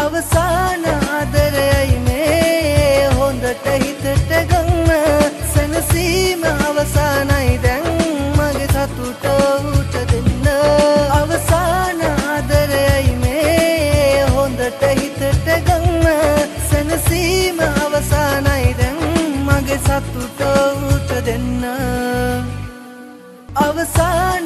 අවසාන ආදරයයි මේ හොඳට හිතට ගන්න සනසීම අවසානයි දැන් මගේ සතුට උට දෙන්න අවසාන ආදරයයි මේ හොඳට හිතට ගන්න සනසීම අවසානයි දැන් මගේ සතුට උට දෙන්න අවසාන